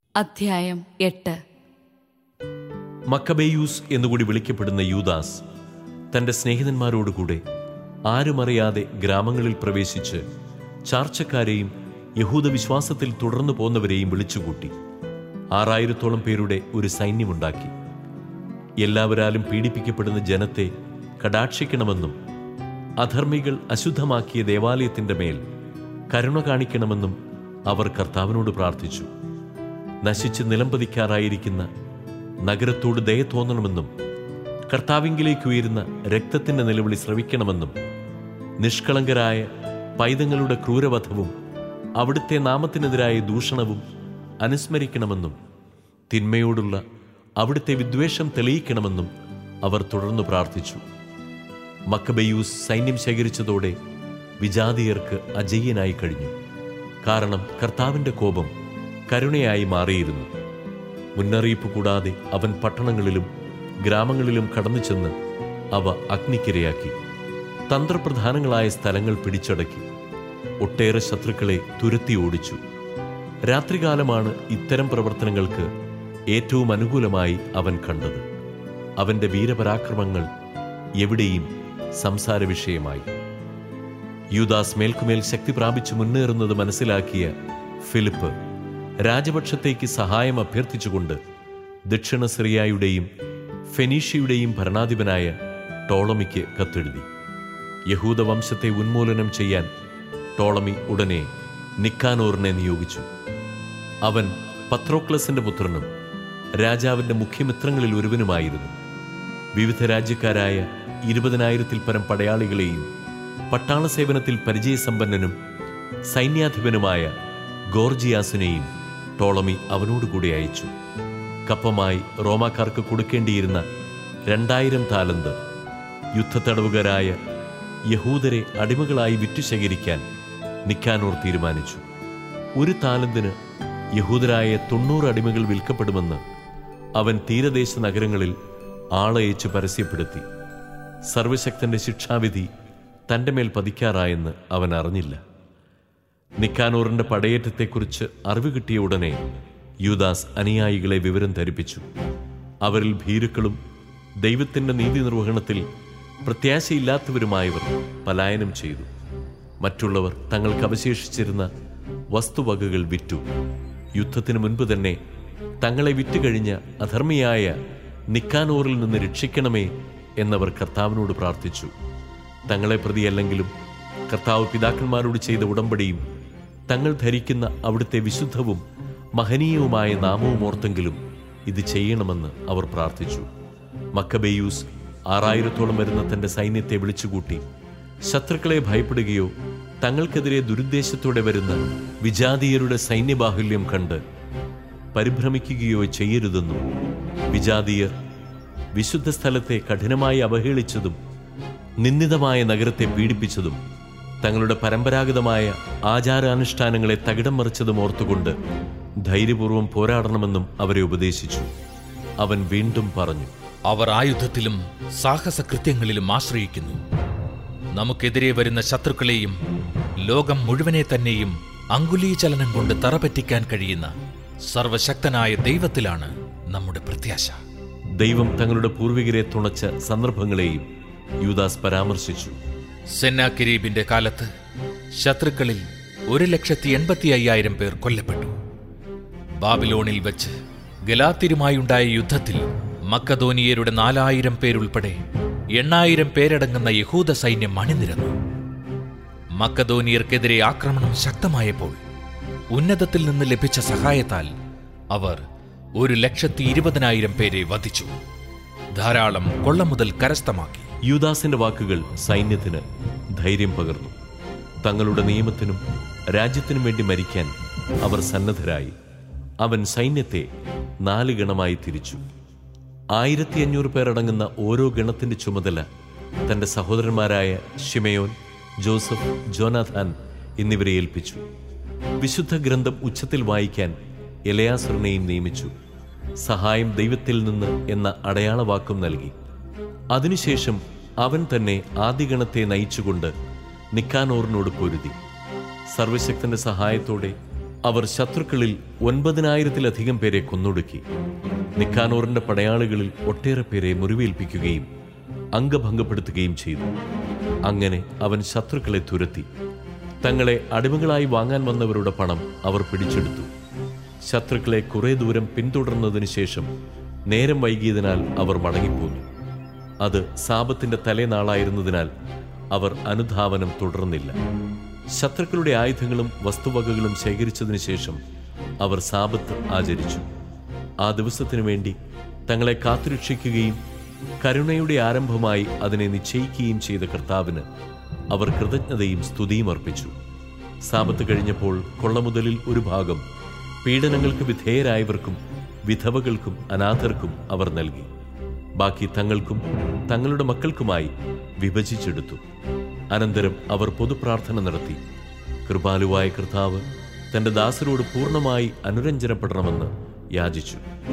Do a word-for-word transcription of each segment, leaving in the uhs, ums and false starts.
അധ്യായം എട്ട്. മക്കബേയൂസ് എന്നുകൂടി വിളിക്കപ്പെടുന്ന യൂദാസ് തന്റെ സ്നേഹിതന്മാരോടുകൂടെ ആരുമറിയാതെ ഗ്രാമങ്ങളിൽ പ്രവേശിച്ച് ചാർച്ചക്കാരെയും യഹൂദ വിശ്വാസത്തിൽ തുടർന്നു പോന്നവരെയും വിളിച്ചുകൂട്ടി ആറായിരത്തോളം പേരുടെ ഒരു സൈന്യമുണ്ടാക്കി. എല്ലാവരാലും പീഡിപ്പിക്കപ്പെടുന്ന ജനത്തെ കടാക്ഷിക്കണമെന്നും അധർമ്മികൾ അശുദ്ധമാക്കിയ ദേവാലയത്തിന്റെ മേൽ കരുണ കാണിക്കണമെന്നും അവർ കർത്താവിനോട് പ്രാർത്ഥിച്ചു. നശിച്ച് നിലംപതിക്കാറായിരിക്കുന്ന നഗരത്തോട് ദയ തോന്നണമെന്നും കർത്താവിങ്കിലേക്ക് ഉയരുന്ന രക്തത്തിന്റെ നിലവിളി ശ്രവിക്കണമെന്നും നിഷ്കളങ്കരായ പൈതങ്ങളുടെ ക്രൂരവധവും അവിടുത്തെ നാമത്തിനെതിരായ ദൂഷണവും അനുസ്മരിക്കണമെന്നും തിന്മയോടുള്ള അവിടുത്തെ വിദ്വേഷം തെളിയിക്കണമെന്നും അവർ തുടർന്നു പ്രാർത്ഥിച്ചു. മക്കബേയൂസ് സൈന്യം ശേഖരിച്ചതോടെ വിജാതിയർക്ക് അജയ്യനായി കഴിഞ്ഞു. കാരണം കർത്താവിന്റെ കോപം കരുണയായി മാറിയിരുന്നു. മുന്നറിയിപ്പ് കൂടാതെ അവൻ പട്ടണങ്ങളിലും ഗ്രാമങ്ങളിലും കടന്നു ചെന്ന് അവ അഗ്നിക്കിരയാക്കി തന്ത്രപ്രധാനങ്ങളായ സ്ഥലങ്ങൾ പിടിച്ചടക്കി ഒട്ടേറെ ശത്രുക്കളെ തുരത്തി ഓടിച്ചു. രാത്രികാലമാണ് ഇത്തരം പ്രവർത്തനങ്ങൾക്ക് ഏറ്റവും അനുകൂലമായി അവൻ കണ്ടത്. അവന്റെ വീരപരാക്രമങ്ങൾ എവിടെയും സംസാര വിഷയമായി. യൂദാസ് മേൽക്കുമേൽ ശക്തി പ്രാപിച്ചു മുന്നേറുന്നത് മനസ്സിലാക്കിയ ഫിലിപ്പ് രാജപക്ഷത്തേക്ക് സഹായം അഭ്യർത്ഥിച്ചുകൊണ്ട് ദക്ഷിണ സിറിയയുടെയും ഫെനീഷ്യയുടെയും ഭരണാധിപനായ ടോളമിക്ക് കത്തെഴുതി. യഹൂദ വംശത്തെ ഉന്മൂലനം ചെയ്യാൻ ടോളമി ഉടനെ നിക്കാനോറിനെ നിയോഗിച്ചു. അവൻ പത്രോക്ലസിന്റെ പുത്രനും രാജാവിന്റെ മുഖ്യമിത്രങ്ങളിൽ ഒരുവനുമായിരുന്നു. വിവിധ രാജ്യക്കാരായ ഇരുപതിനായിരത്തിൽ പരം പടയാളികളെയും പട്ടാള സേവനത്തിൽ പരിചയസമ്പന്നനും സൈന്യാധിപനുമായ ഗോർജിയാസിനെയും ടോളമി അവനോടുകൂടി അയച്ചു. കപ്പമായി റോമാക്കാർക്ക് കൊടുക്കേണ്ടിയിരുന്ന രണ്ടായിരം താലന്ത് യുദ്ധത്തടവുകാരായ യഹൂദരെ അടിമകളായി വിറ്റുശേഖരിക്കാൻ നിക്കാനോർ തീരുമാനിച്ചു. ഒരു താലന്തിന് യഹൂദരായ തൊണ്ണൂറ് അടിമകൾ വിൽക്കപ്പെടുമെന്ന് അവൻ തീരദേശ നഗരങ്ങളിൽ ആളയച്ച് പരസ്യപ്പെടുത്തി. സർവശക്തന്റെ ശിക്ഷാവിധി തന്റെ മേൽ പതിക്കാറായെന്ന് അവൻ അറിഞ്ഞില്ല. നിക്കാനോറിന്റെ പടയേറ്റത്തെക്കുറിച്ച് അറിവ് കിട്ടിയ ഉടനെ യൂദാസ് അനുയായികളെ വിവരം ധരിപ്പിച്ചു. അവരിൽ ഭീരുക്കളും ദൈവത്തിന്റെ നീതി നിർവഹണത്തിൽ പ്രത്യാശയില്ലാത്തവരുമായവർ പലായനം ചെയ്തു. മറ്റുള്ളവർ തങ്ങൾക്ക് അവശേഷിച്ചിരുന്ന വസ്തുവകകൾ വിറ്റു. യുദ്ധത്തിന് മുൻപ് തന്നെ തങ്ങളെ വിറ്റുകഴിഞ്ഞ അധർമ്മിയായ നിക്കാനോറിൽ നിന്ന് രക്ഷിക്കണമേ എന്നവർ കർത്താവിനോട് പ്രാർത്ഥിച്ചു. തങ്ങളെ പ്രതിയല്ലെങ്കിലും കർത്താവ് പിതാക്കന്മാരോട് ചെയ്ത ഉടമ്പടിയും തങ്ങൾ ധരിക്കുന്ന അവിടുത്തെ വിശുദ്ധവും മഹനീയവുമായ നാമവും ഓർത്തെങ്കിലും ഇത് ചെയ്യണമെന്ന് അവർ പ്രാർത്ഥിച്ചു. മക്കബേയൂസ് ആറായിരത്തോളം വരുന്ന തന്റെ സൈന്യത്തെ വിളിച്ചുകൂട്ടി ശത്രുക്കളെ ഭയപ്പെടുകയോ തങ്ങൾക്കെതിരെ ദുരുദ്ദേശത്തോടെ വരുന്ന വിജാതീയരുടെ സൈന്യബാഹുല്യം കണ്ട് പരിഭ്രമിക്കുകയോ ചെയ്യരുതെന്നും വിജാതീയർ വിശുദ്ധ സ്ഥലത്തെ കഠിനമായി അവഹേളിച്ചതും നിന്ദിതമായ നഗരത്തെ പീഡിപ്പിച്ചതും തങ്ങളുടെ പരമ്പരാഗതമായ ആചാരാനുഷ്ഠാനങ്ങളെ തകിടം മറിച്ചതും ഓർത്തുകൊണ്ട് ധൈര്യപൂർവ്വം പോരാടണമെന്നും അവരെ ഉപദേശിച്ചു. അവൻ വീണ്ടും പറഞ്ഞു, അവർ ആയുധത്തിലും സാഹസകൃത്യങ്ങളിലും ആശ്രയിക്കുന്നു. നമുക്കെതിരെ വരുന്ന ശത്രുക്കളെയും ലോകം മുഴുവനെ തന്നെയും അങ്കുലീചലനം കൊണ്ട് തറപറ്റിക്കാൻ കഴിയുന്ന സർവശക്തനായ ദൈവത്തിലാണ് നമ്മുടെ പ്രത്യാശ. ദൈവം തങ്ങളുടെ പൂർവികരെ തുണച്ച സന്ദർഭങ്ങളെയും യൂദാസ് പരാമർശിച്ചു. സെന്നാകിരീബിന്റെ കാലത്ത് ശത്രുക്കളിൽ ഒരു ലക്ഷത്തി എൺപത്തി അയ്യായിരം പേർ കൊല്ലപ്പെട്ടു. ബാബിലോണിൽ വെച്ച് ഗലാത്യരുമായുണ്ടായ യുദ്ധത്തിൽ മക്കദോനിയരുടെ നാലായിരം പേരുൾപ്പെടെ എണ്ണായിരം പേരടങ്ങുന്ന യഹൂദ സൈന്യം അണിനിരന്നു. മക്കദോനിയർക്കെതിരെ ആക്രമണം ശക്തമായപ്പോൾ ഉന്നതത്തിൽ നിന്ന് ലഭിച്ച സഹായത്താൽ അവർ ഒരു ലക്ഷത്തി ഇരുപതിനായിരം പേരെ വധിച്ചു. ധാരാളം കൊള്ളമുതൽ കരസ്ഥമാക്കി. യൂദാസിന്റെ വാക്കുകൾ സൈന്യത്തിന് ധൈര്യം പകർന്നു. തങ്ങളുടെ നിയമത്തിനും രാജ്യത്തിനും വേണ്ടി മരിക്കാൻ അവർ സന്നദ്ധരായി. അവൻ സൈന്യത്തെ നാല് ഗണമായി തിരിച്ചു. ആയിരത്തി അഞ്ഞൂറ് പേരടങ്ങുന്ന ഓരോ ഗണത്തിന്റെ ചുമതല തന്റെ സഹോദരന്മാരായ ശിമയോൻ, ജോസഫ്, ജോനാഥാൻ എന്നിവരെ ഏൽപ്പിച്ചു. വിശുദ്ധ ഗ്രന്ഥം ഉച്ചത്തിൽ വായിക്കാൻ എലയാസറിനെയും നിയമിച്ചു. സഹായം ദൈവത്തിൽ നിന്ന് എന്ന അടയാളവാക്കും നൽകി. അതിനുശേഷം അവൻ തന്നെ ആദ്യഗണത്തെ നയിച്ചുകൊണ്ട് നിക്കാനോറിനോട് പൊരുതി. സർവശക്തന്റെ സഹായത്തോടെ അവർ ശത്രുക്കളിൽ ഒൻപതിനായിരത്തിലധികം പേരെ കൊന്നൊടുക്കി. നിക്കാനോറിന്റെ പടയാളികളിൽ ഒട്ടേറെ പേരെ മുറിവേൽപ്പിക്കുകയും അംഗഭംഗപ്പെടുത്തുകയും ചെയ്തു. അങ്ങനെ അവൻ ശത്രുക്കളെ തുരത്തി. തങ്ങളെ അടിമകളായി വാങ്ങാൻ വന്നവരുടെ പണം അവർ പിടിച്ചെടുത്തു. ശത്രുക്കളെ കുറെ ദൂരം പിന്തുടർന്നതിനു ശേഷം നേരം വൈകിയതിനാൽ അവർ മടങ്ങിപ്പോന്നു. അത് സാബത്തിന്റെ തലേനാളായിരുന്നതിനാൽ അവർ അനുധാവനം തുടർന്നില്ല. ശത്രുക്കളുടെ ആയുധങ്ങളും വസ്തുവകകളും ശേഖരിച്ചതിനു ശേഷം അവർ സാബത്ത് ആചരിച്ചു. ആ ദിവസത്തിനു വേണ്ടി തങ്ങളെ കാത്തുരക്ഷിക്കുകയും കരുണയുടെ ആരംഭമായി അതിനെ നിശ്ചയിക്കുകയും ചെയ്ത കർത്താവിന് അവർ കൃതജ്ഞതയും സ്തുതിയും അർപ്പിച്ചു. സാബത്ത് കഴിഞ്ഞപ്പോൾ കൊള്ളമുതലിൽ ഒരു ഭാഗം പീഡനങ്ങൾക്ക് വിധേയരായവർക്കും വിധവകൾക്കും അനാഥർക്കും അവർ നൽകി. ബാക്കി തങ്ങൾക്കും തങ്ങളുടെ മക്കൾക്കുമായി വിഭജിച്ചെടുത്തു. അനന്തരം അവർ പൊതുപ്രാർത്ഥന നടത്തി. കൃപാലുവായ കർത്താവ് തന്റെ ദാസരോട് പൂർണ്ണമായി അനുരഞ്ജനപ്പെടണമെന്ന് യാചിച്ചു.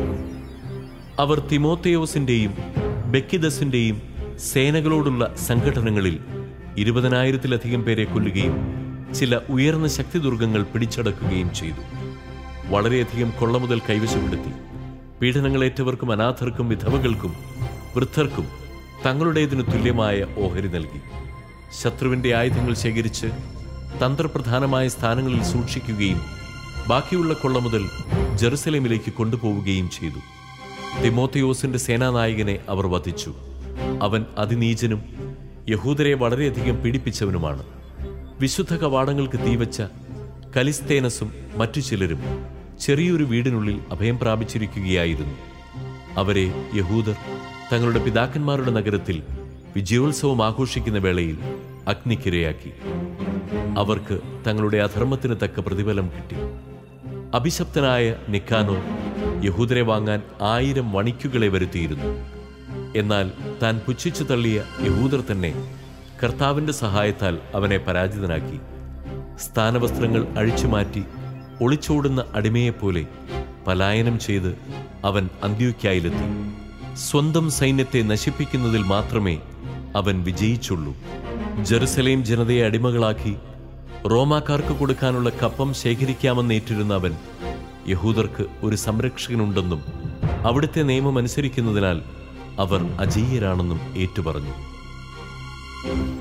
അവർ തിമോത്തേയോസിന്റെയും ബെക്കിദസിന്റെയും സേനകളോടുള്ള സംഘടനകളിൽ ഇരുപതിനായിരത്തിലധികം പേരെ കൊല്ലുകയും ചില ഉയർന്ന ശക്തിദുർഗങ്ങൾ പിടിച്ചടക്കുകയും ചെയ്തു. വളരെയധികം കൊള്ളമുതൽ കൈവശപ്പെടുത്തി. പീഡനങ്ങളേറ്റവർക്കും അനാഥർക്കും വിധവകൾക്കും വൃദ്ധർക്കും തങ്ങളുടേതിനു തുല്യമായ ഓഹരി നൽകി. ശത്രുവിന്റെ ആയുധങ്ങൾ ശേഖരിച്ച് തന്ത്രപ്രധാനമായ സ്ഥാനങ്ങളിൽ സൂക്ഷിക്കുകയും ബാക്കിയുള്ള കൊള്ളമുതൽ ജെറുസലേമിലേക്ക് കൊണ്ടുപോവുകയും ചെയ്തു. തിമോത്തിയോസിന്റെ സേനാനായകനെ അവർ വധിച്ചു. അവൻ അതിനീചനും യഹൂദരെ വളരെയധികം പീഡിപ്പിച്ചവനുമാണ്. വിശുദ്ധ കവാടങ്ങൾക്ക് തീവച്ച കലിസ്തേനസും മറ്റു ചിലരും ചെറിയൊരു വീടിനുള്ളിൽ അഭയം പ്രാപിച്ചിരിക്കുകയായിരുന്നു. അവരെ യഹൂദർ തങ്ങളുടെ പിതാക്കന്മാരുടെ നഗരത്തിൽ വിജയോത്സവം ആഘോഷിക്കുന്ന വേളയിൽ അഗ്നിക്കിരയാക്കി. അവർക്ക് തങ്ങളുടെ അധർമ്മത്തിന് തക്ക പ്രതിഫലം കിട്ടി. അഭിശപ്തനായ നിക്കാനോർ യഹൂദരെ വാങ്ങാൻ ആയിരം വണിക്കുകളെ വരുത്തിയിരുന്നു. എന്നാൽ താൻ പുച്ഛിച്ചു തള്ളിയ യഹൂദർ തന്നെ കർത്താവിന്റെ സഹായത്താൽ അവനെ പരാജിതനാക്കി. സ്ഥാനവസ്ത്രങ്ങൾ അഴിച്ചുമാറ്റി ഒളിച്ചോടുന്ന അടിമയെപ്പോലെ പലായനം ചെയ്ത് അവൻ അന്ത്യോക്യായിലെത്തി. സ്വന്തം സൈന്യത്തെ നശിപ്പിക്കുന്നതിൽ മാത്രമേ അവൻ വിജയിച്ചുള്ളൂ. ജെറുസലേം ജനതയെ അടിമകളാക്കി റോമാക്കാർക്ക് കൊടുക്കാനുള്ള കപ്പം ശേഖരിക്കാമെന്നേറ്റിരുന്ന അവൻ യഹൂദർക്ക് ഒരു സംരക്ഷകനുണ്ടെന്നും അവിടുത്തെ നിയമം അനുസരിക്കുന്നതിനാൽ അവർ അജയ്യരാണെന്നും ഏറ്റുപറഞ്ഞു.